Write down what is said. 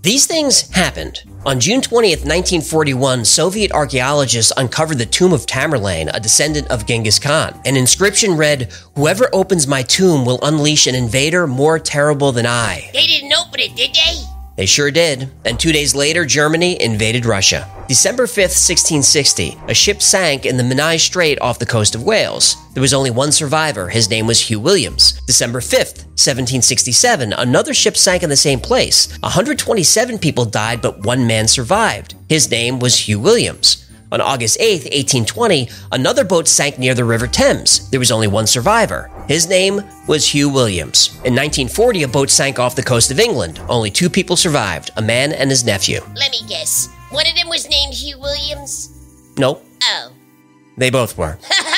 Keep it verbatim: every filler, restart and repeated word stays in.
These things happened. On June twentieth, nineteen forty-one, Soviet archaeologists uncovered the tomb of Tamerlane, a descendant of Genghis Khan. An inscription read, "Whoever opens my tomb will unleash an invader more terrible than I." They didn't open it, did they? They sure did. And two days later, Germany invaded Russia. December fifth, sixteen sixty, a ship sank in the Menai Strait off the coast of Wales. There was only one survivor. His name was Hugh Williams. December fifth, seventeen sixty-seven, another ship sank in the same place. one hundred twenty-seven people died, but one man survived. His name was Hugh Williams. On August eighth, eighteen twenty, another boat sank near the River Thames. There was only one survivor. His name was Hugh Williams. In nineteen forty, a boat sank off the coast of England. Only two people survived, a man and his nephew. Let me guess. One of them was named Hugh Williams? Nope. Oh. They both were.